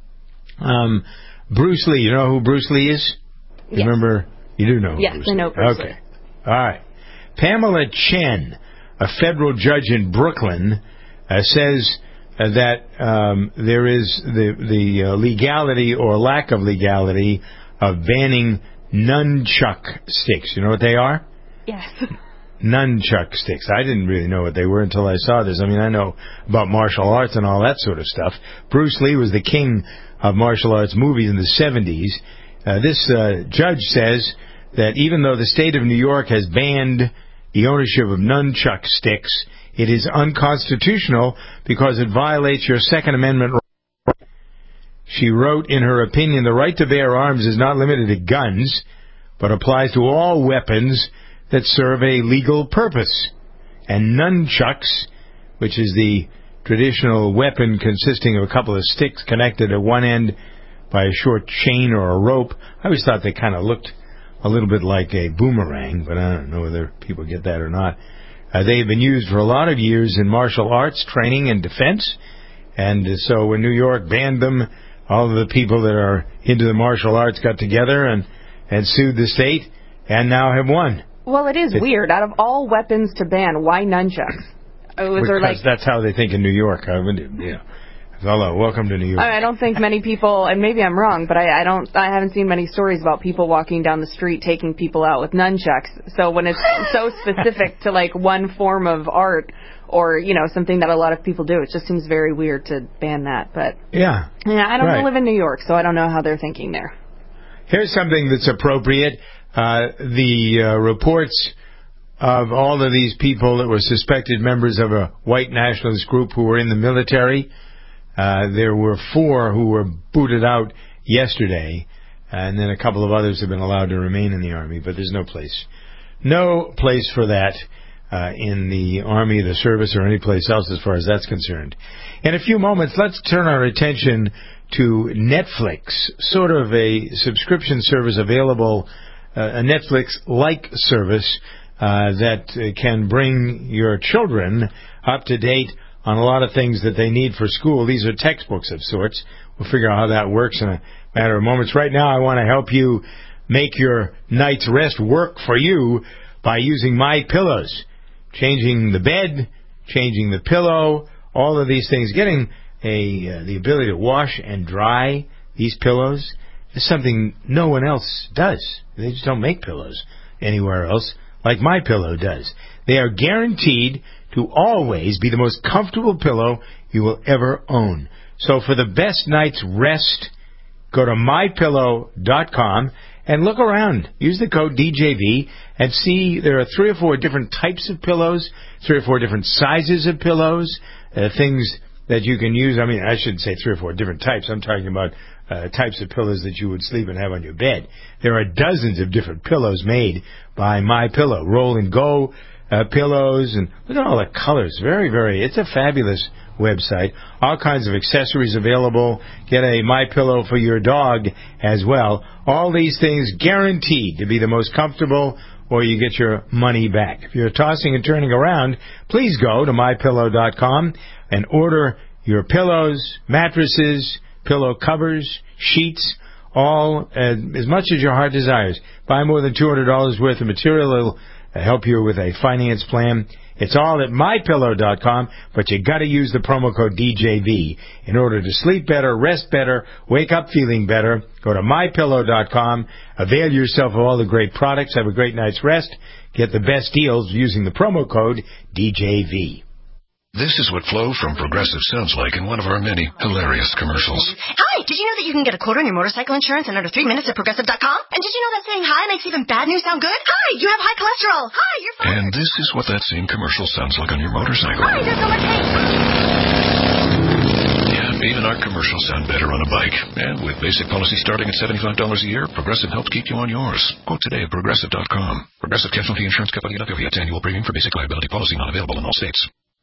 Um, Bruce Lee, you know who Bruce Lee is? Yes. Remember? You do know who yes, Bruce I know Lee. Bruce Okay. Lee. All right. Pamela Chen, a federal judge in Brooklyn, uh, says Uh, that um, there is the the uh, legality or lack of legality of banning nunchuck sticks. You know what they are? Yes. Nunchuck sticks. I didn't really know what they were until I saw this. I mean, I know about martial arts and all that sort of stuff. Bruce Lee was the king of martial arts movies in the seventies. Uh, this uh, judge says that even though the state of New York has banned the ownership of nunchuck sticks, it is unconstitutional because it violates your Second Amendment right. She wrote in her opinion, the right to bear arms is not limited to guns, but applies to all weapons that serve a legal purpose. And nunchucks, which is the traditional weapon consisting of a couple of sticks connected at one end by a short chain or a rope. I always thought they kind of looked a little bit like a boomerang, but I don't know whether people get that or not. Uh, they've been used for a lot of years in martial arts training and defense, and uh, so when New York banned them, all of the people that are into the martial arts got together and, and sued the state, and now have won. Well, it is It's, weird. Out of all weapons to ban, why nunchucks? Was because there like, that's how they think in New York. I mean, yeah. Hello, welcome to New York. I don't think many people, and maybe I'm wrong, but I, I don't. I haven't seen many stories about people walking down the street taking people out with nunchucks. So when it's so specific to like one form of art, or you know something that a lot of people do, it just seems very weird to ban that. But yeah, yeah, I don't right. live in New York, so I don't know how they're thinking there. Here's something that's appropriate. Uh, the uh, reports of all of these people that were suspected members of a white nationalist group who were in the military. Uh, there were four who were booted out yesterday, and then a couple of others have been allowed to remain in the Army, but there's no place. No place for that uh, in the Army, the service, or any place else as far as that's concerned. In a few moments, let's turn our attention to Netflix, sort of a subscription service available, uh, a Netflix-like service uh, that uh, can bring your children up to date on a lot of things that they need for school. These are textbooks of sorts. We'll figure out how that works in a matter of moments. Right now, I want to help you make your night's rest work for you by using My Pillows. Changing the bed, changing the pillow, all of these things. Getting a uh, the ability to wash and dry these pillows is something no one else does. They just don't make pillows anywhere else like My Pillow does. They are guaranteed to always be the most comfortable pillow you will ever own. So for the best night's rest, go to my pillow dot com and look around. Use the code D J V and see there are three or four different types of pillows, three or four different sizes of pillows, uh, things that you can use. I mean, I shouldn't say three or four different types. I'm talking about uh, types of pillows that you would sleep and have on your bed. There are dozens of different pillows made by My Pillow. Roll and go Uh, pillows, and look at all the colors. Very, very, it's a fabulous website. All kinds of accessories available. Get a My Pillow for your dog as well. All these things guaranteed to be the most comfortable, or you get your money back. If you're tossing and turning around, please go to my pillow dot com and order your pillows, mattresses, pillow covers, sheets, all uh, as much as your heart desires. Buy more than two hundred dollars worth of material. It'll help you with a finance plan. It's all at my pillow dot com, but you got to use the promo code D J V in order to sleep better, rest better, wake up feeling better. Go to my pillow dot com, avail yourself of all the great products, have a great night's rest, get the best deals using the promo code D J V. This is what Flo from Progressive sounds like in one of our many hilarious commercials. Hi, did you know that you can get a quote on your motorcycle insurance in under three minutes at Progressive dot com? And did you know that saying hi makes even bad news sound good? Hi, you have high cholesterol. Hi, you're fine. And this is what that same commercial sounds like on your motorcycle. Hi, there's so much pain. Yeah, even our commercials sound better on a bike. And with basic policy starting at seventy-five dollars a year, Progressive helps keep you on yours. Quote today at Progressive dot com. Progressive Casualty Insurance Company and affiliates. Annual premium for basic liability policy not available in all states.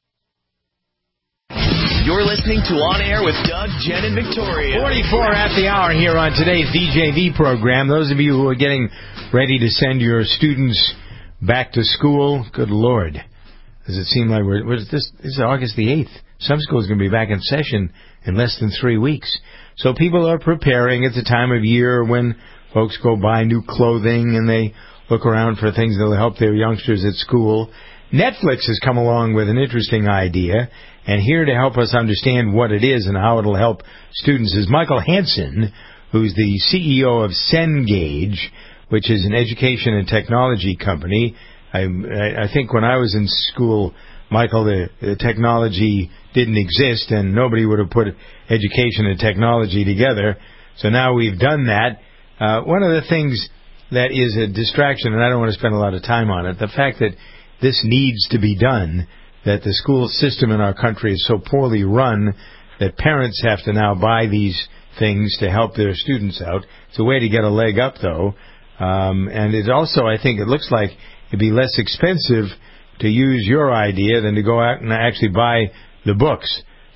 You're listening to On Air with Doug, Jen, and Victoria. forty-four at the hour here on today's D J V program. Those of you who are getting ready to send your students back to school, good Lord. Does it seem like we're, we're this, this is August the eighth. Some schools are going to be back in session in less than three weeks. So people are preparing. It's a time of year when folks go buy new clothing and they look around for things that will help their youngsters at school. Netflix has come along with an interesting idea, and here to help us understand what it is and how it will help students is Michael Hansen, who's the C E O of Cengage, which is an education and technology company. I, I think when I was in school, Michael, the, the technology didn't exist, and nobody would have put education and technology together. So now we've done that. Uh, one of the things that is a distraction, and I don't want to spend a lot of time on it, the fact that this needs to be done, that the school system in our country is so poorly run that parents have to now buy these things to help their students out. It's a way to get a leg up, though. Um, and it also, I think, it looks like it'd be less expensive to use your idea than to go out and actually buy the books.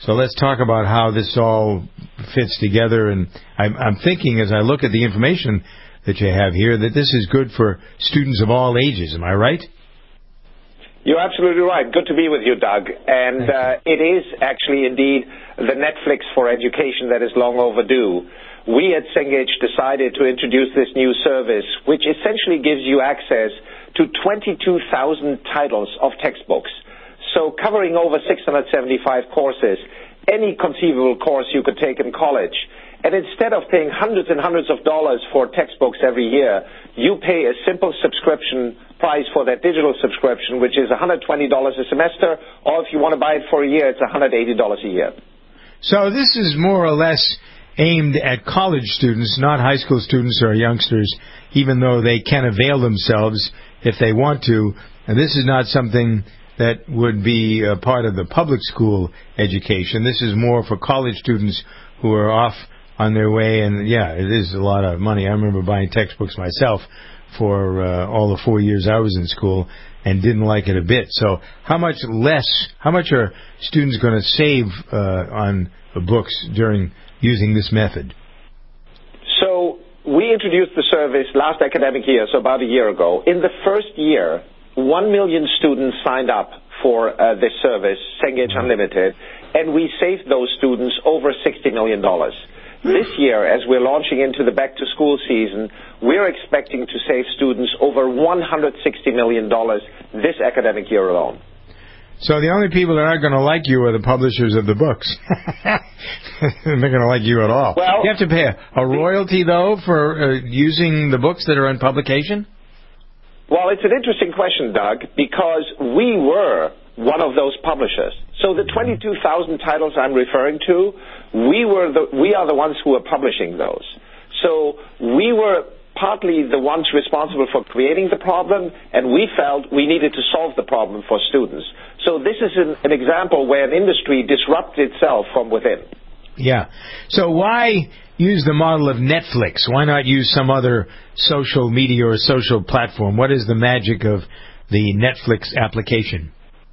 So let's talk about how this all fits together. And I'm, I'm thinking, as I look at the information that you have here, that this is good for students of all ages. Am I right? You're absolutely right. Good to be with you, Doug. And uh, it is actually indeed the Netflix for education that is long overdue. We at Cengage decided to introduce this new service, which essentially gives you access to twenty-two thousand titles of textbooks. So covering over six hundred seventy-five courses, any conceivable course you could take in college. And instead of paying hundreds and hundreds of dollars for textbooks every year, you pay a simple subscription price for that digital subscription, which is one hundred twenty dollars a semester, or if you want to buy it for a year, it's one hundred eighty dollars a year. So this is more or less aimed at college students, not high school students or youngsters, even though they can avail themselves if they want to. And this is not something that would be a part of the public school education. This is more for college students who are off on their way, and yeah, it is a lot of money. I remember buying textbooks myself for uh, all the four years I was in school and didn't like it a bit. So how much less, how much are students going to save uh, on the books during using this method? So we introduced the service last academic year, so about a year ago. In the first year, One million students signed up for uh, this service, Cengage Unlimited, and we saved those students over sixty million dollars. This year, as we're launching into the back-to-school season, we're expecting to save students over one hundred sixty million dollars this academic year alone. So the only people that aren't going to like you are the publishers of the books. They're not going to like you at all. Well, you have to pay a, a royalty, though, for uh, using the books that are in publication? Well, it's an interesting question, Doug, because we were one of those publishers. So the twenty-two thousand titles I'm referring to, we were the, we are the ones who are publishing those. So we were partly the ones responsible for creating the problem, and we felt we needed to solve the problem for students. So this is an, an example where an industry disrupts itself from within. Yeah. So why use the model of Netflix? Why not use some other social media or social platform? What is the magic of the Netflix application?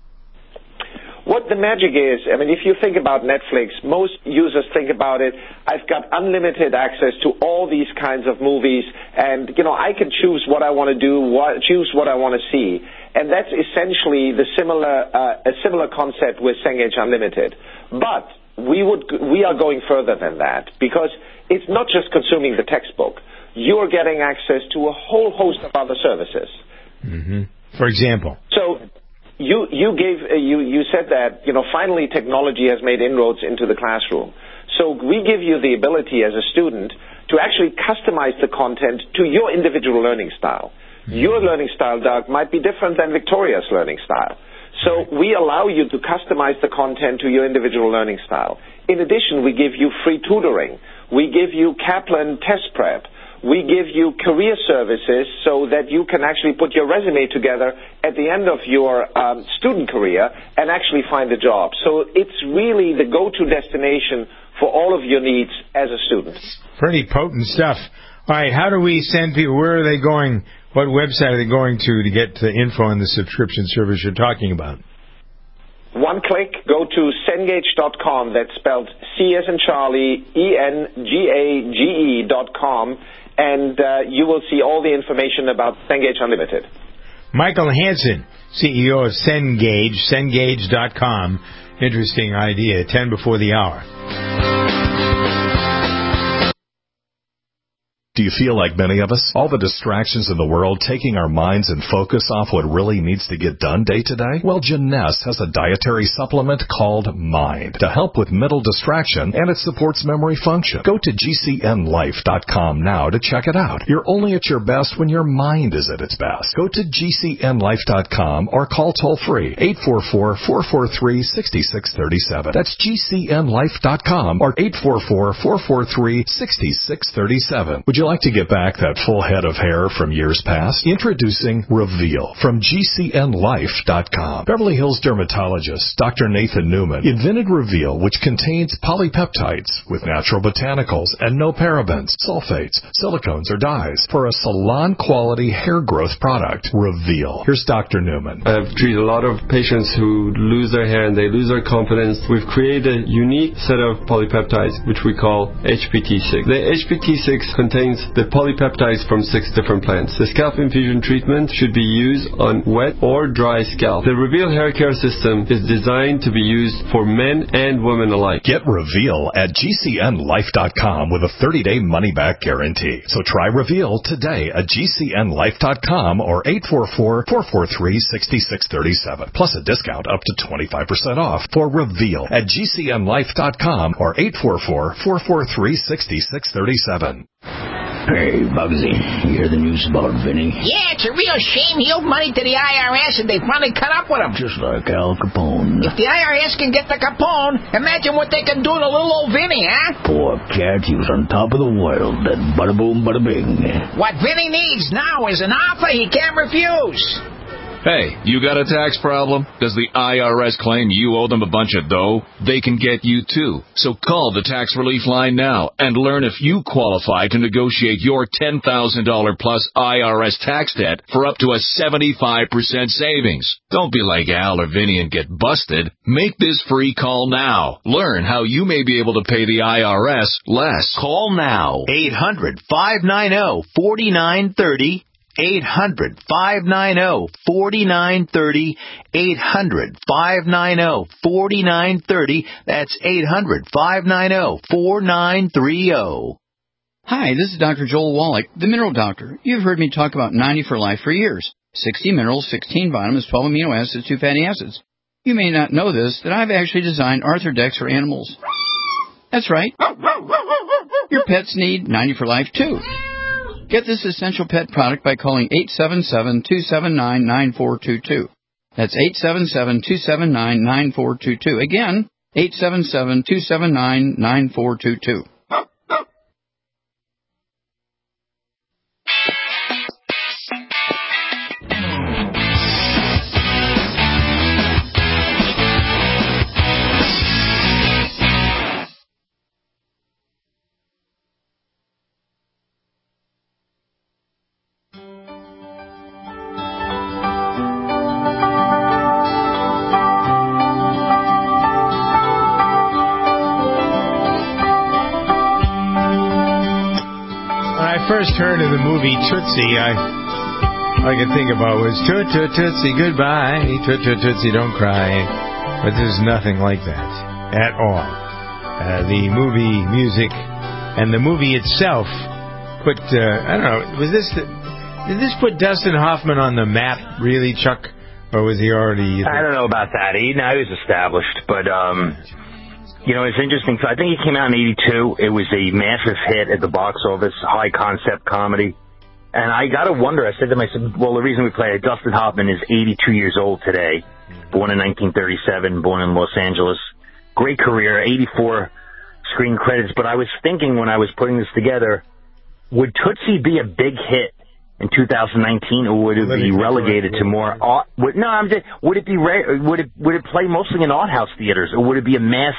What the magic is, I mean, if you think about Netflix, most users think about it, I've got unlimited access to all these kinds of movies, and, you know, I can choose what I want to do, what, choose what I want to see. And that's essentially the similar, uh, a similar concept with Cengage Unlimited. But we would, we are going further than that, because it's not just consuming the textbook. You're getting access to a whole host of other services. Mm-hmm. For example? So you you gave uh, you you said that, you know, finally technology has made inroads into the classroom. So we give you the ability as a student to actually customize the content to your individual learning style. Mm-hmm. Your learning style, Doug, might be different than Victoria's learning style. So we allow you to customize the content to your individual learning style. In addition, we give you free tutoring. We give you Kaplan test prep. We give you career services so that you can actually put your resume together at the end of your um, student career and actually find a job. So it's really the go-to destination for all of your needs as a student. Pretty potent stuff. All right, how do we send people? Where are they going? What website are they going to to get the info on the subscription service you're talking about? One click, go to Cengage dot com. That's spelled C as in Charlie, E N G A G E dot com, and uh, you will see all the information about Cengage Unlimited. Michael Hansen, C E O of Cengage, Cengage dot com. Interesting idea. Ten before the hour. Do you feel like many of us? All the distractions in the world taking our minds and focus off what really needs to get done day to day? Well, Jeunesse has a dietary supplement called Mind to help with mental distraction, and it supports memory function. Go to G C N life dot com now to check it out. You're only at your best when your mind is at its best. Go to G C N life dot com or call toll-free eight four four, four four three, six six three seven. That's G C N life dot com or eight four four, four four three, six six three seven. Would you you like to get back that full head of hair from years past? Introducing Reveal from G C N Life dot com. Beverly Hills dermatologist Doctor Nathan Newman invented Reveal, which contains polypeptides with natural botanicals and no parabens, sulfates, silicones, or dyes for a salon-quality hair growth product. Reveal. Here's Doctor Newman. I've treated a lot of patients who lose their hair and they lose their confidence. We've created a unique set of polypeptides, which we call H P T six. The H P T six contains the polypeptides from six different plants. The scalp infusion treatment should be used on wet or dry scalp. The Reveal hair care system is designed to be used for men and women alike. Get Reveal at G C N Life dot com with a thirty-day money-back guarantee. So try Reveal today at G C N Life dot com or eight four four, four four three, six six three seven. Plus a discount up to twenty-five percent off for Reveal at G C N Life dot com or eight four four, four four three, six six three seven. Hey, Bugsy, you hear the news about Vinny? Yeah, it's a real shame he owed money to the I R S and they finally cut up with him. Just like Al Capone. If the I R S can get the Capone, imagine what they can do to little old Vinny, huh? Poor cat, he was on top of the world. That bada boom, bada bing. What Vinny needs now is an offer he can't refuse. Hey, you got a tax problem? Does the I R S claim you owe them a bunch of dough? They can get you too. So call the tax relief line now and learn if you qualify to negotiate your ten thousand dollars plus I R S tax debt for up to a seventy-five percent savings. Don't be like Al or Vinny and get busted. Make this free call now. Learn how you may be able to pay the I R S less. Call now. eight hundred, five nine zero, four nine three zero. eight hundred, five nine zero, four nine three zero. eight hundred, five nine zero, four nine three zero. That's eight hundred, five nine zero, four nine three zero. Hi, this is Doctor Joel Wallach, the Mineral Doctor. You've heard me talk about ninety for Life for years. sixty minerals, sixteen vitamins, twelve amino acids, two fatty acids. You may not know this, that I've actually designed Arthrodex for animals. That's right. Your pets need ninety for Life too. Get this essential pet product by calling eight seven seven, two seven nine, nine four two two. That's eight seven seven, two seven nine, nine four two two. Again, eight seven seven, two seven nine, nine four two two. First heard of the movie Tootsie, I all I could think about was Toot Toot Tootsie goodbye, Toot Toot Tootsie don't cry, but there's nothing like that at all. Uh, the movie music and the movie itself put uh, I don't know, was this the, did this put Dustin Hoffman on the map really, Chuck, or was he already? I don't know about that. He now he was established, but um. You know, it's interesting. So I think it came out in eighty-two. It was a massive hit at the box office, high concept comedy. And I got to wonder, I said to myself, well, the reason we play it, Dustin Hoffman is eighty-two years old today, born in nineteen thirty-seven, born in Los Angeles. Great career, eighty-four screen credits. But I was thinking when I was putting this together, would Tootsie be a big hit in two thousand nineteen, or would it be relegated to more art? Would, no, I'm just, would it be re, would it would it play mostly in art house theaters, or would it be a mass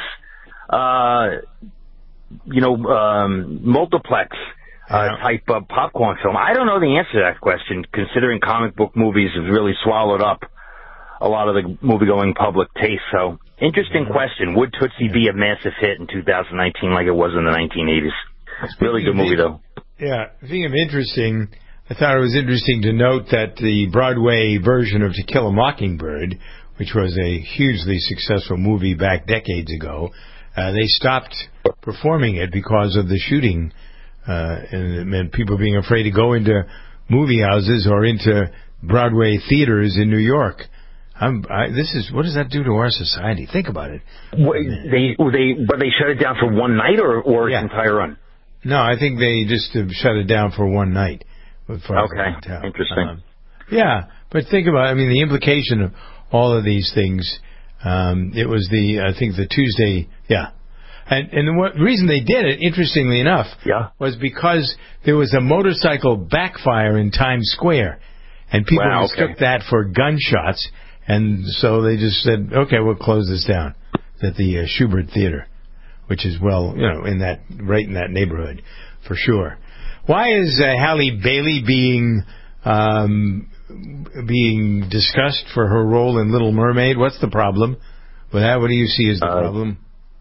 Uh, you know, um, multiplex uh, yeah. type of popcorn film? I don't know the answer to that question, considering comic book movies have really swallowed up a lot of the movie-going public taste. So, interesting mm-hmm. question. Would Tootsie yeah. be a massive hit in two thousand nineteen like it was in the nineteen eighties? Really good movie, though. Yeah, speaking of interesting, I thought it was interesting to note that the Broadway version of To Kill a Mockingbird, which was a hugely successful movie back decades ago, Uh, they stopped performing it because of the shooting uh, and, and people being afraid to go into movie houses or into Broadway theaters in New York. I'm, I, this is what does that do to our society? Think about it. What, they they but they shut it down for one night or or its yeah. entire run. No, I think they just uh, shut it down for one night. Okay, interesting. Um, yeah, but think about it. I mean, the implication of all of these things. Um, it was the, I think the Tuesday, yeah. And, and the what, reason they did it, interestingly enough, yeah. was because there was a motorcycle backfire in Times Square. And people wow, mistook okay. that for gunshots. And so they just said, okay, we'll close this down at the uh, Schubert Theater, which is, well, you know, in that right in that neighborhood, for sure. Why is uh, Halle Bailey being um, being discussed for her role in Little Mermaid? What's the problem with that? What do you see as the uh, problem?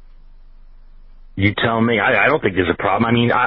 You tell me. I, I don't think there's a problem. I mean, I,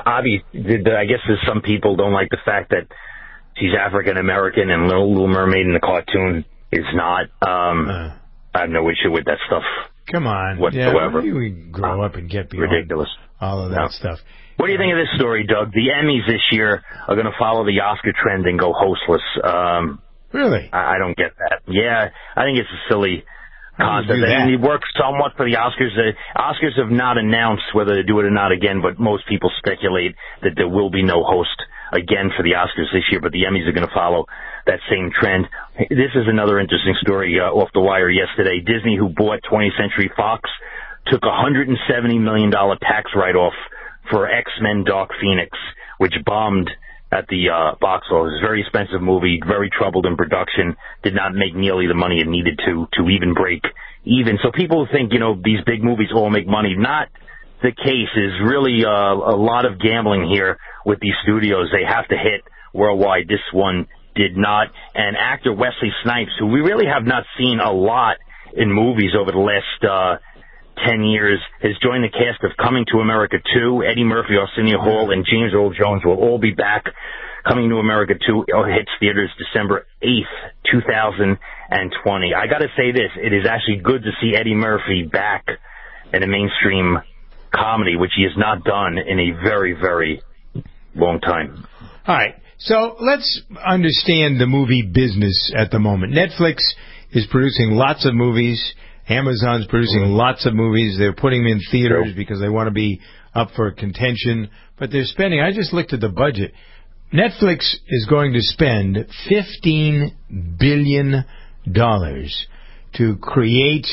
I, I guess there's some people don't like the fact that she's African American and Little, Little Mermaid in the cartoon is not. Um, uh, I have no issue with that stuff. Come on. Whatsoever. Yeah, we grow up and get beyond ridiculous. all of that no. stuff. What do you think of this story, Doug? The Emmys this year are going to follow the Oscar trend and go hostless. Um, really? I, I don't get that. Yeah, I think it's a silly concept. I mean, it works somewhat for the Oscars. The Oscars have not announced whether to do it or not again, but most people speculate that there will be no host again for the Oscars this year, but the Emmys are going to follow that same trend. This is another interesting story uh, off the wire yesterday. Disney, who bought twentieth Century Fox, took a one hundred seventy million dollars tax write-off for X-Men Dark Phoenix, which bombed at the uh, box office. Very expensive movie, very troubled in production, did not make nearly the money it needed to to even break even. So people think, you know, these big movies all make money. Not the case. Is really uh, a lot of gambling here with these studios. They have to hit worldwide. This one did not. And actor Wesley Snipes, who we really have not seen a lot in movies over the last uh, ten years, has joined the cast of Coming to America two. Eddie Murphy, Arsenio Hall, and James Earl Jones will all be back. Coming to America two hits theaters December eighth, two thousand twenty. I got to say this. It is actually good to see Eddie Murphy back in a mainstream comedy, which he has not done in a very, very long time. All right. So let's understand the movie business at the moment. Netflix is producing lots of movies. Amazon's producing lots of movies. They're putting them in theaters because they want to be up for contention. But they're spending, I just looked at the budget. Netflix is going to spend fifteen billion dollars to create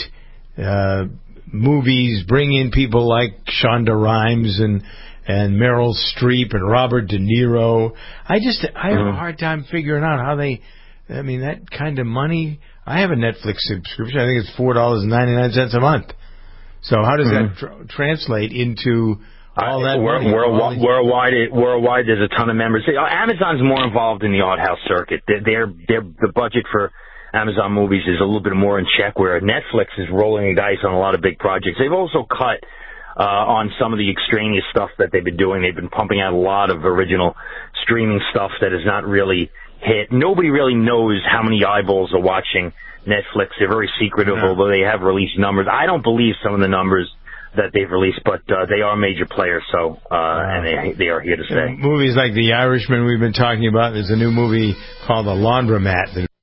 uh, movies, bring in people like Shonda Rhimes and and Meryl Streep and Robert De Niro. I just, I have a hard time figuring out how they, I mean, that kind of money. I have a Netflix subscription. I think it's four dollars and ninety-nine cents a month. So how does mm-hmm. that tr- translate into all that uh, money? Worldwide, worldwide, worldwide, there's a ton of members. Amazon's more involved in the art house circuit. Their, their, their, the budget for Amazon movies is a little bit more in check, where Netflix is rolling the dice on a lot of big projects. They've also cut Uh, on some of the extraneous stuff that they've been doing. They've been pumping out a lot of original streaming stuff that has not really hit. Nobody really knows how many eyeballs are watching Netflix. They're very secretive, yeah. although they have released numbers. I don't believe some of the numbers that they've released, but uh, they are major players, so uh, wow. and they they are here to stay. Yeah, movies like The Irishman we've been talking about. There's a new movie called The Laundromat that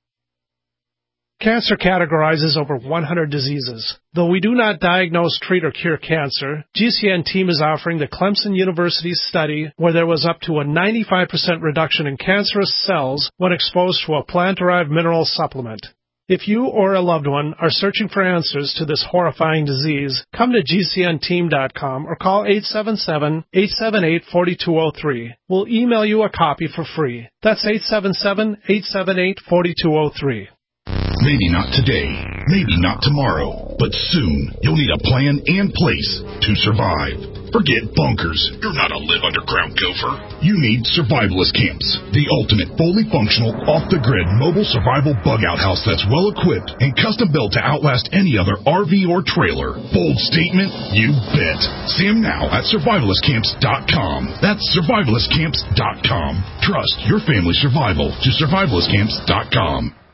Cancer categorizes over one hundred diseases. Though we do not diagnose, treat, or cure cancer, G C N team is offering the Clemson University study where there was up to a ninety-five percent reduction in cancerous cells when exposed to a plant-derived mineral supplement. If you or a loved one are searching for answers to this horrifying disease, come to G C N team dot com or call eight seven seven, eight seven eight, four two zero three. We'll email you a copy for free. That's eight seven seven, eight seven eight, four two zero three. Maybe not today, maybe not tomorrow, but soon you'll need a plan and place to survive. Forget bunkers. You're not a live underground gopher. You need survivalist camps, the ultimate fully functional, off-the-grid mobile survival bug-out house that's well-equipped and custom-built to outlast any other R V or trailer. Bold statement? You bet. See them now at survivalist camps dot com. That's survivalist camps dot com. Trust your family's survival to survivalist camps dot com.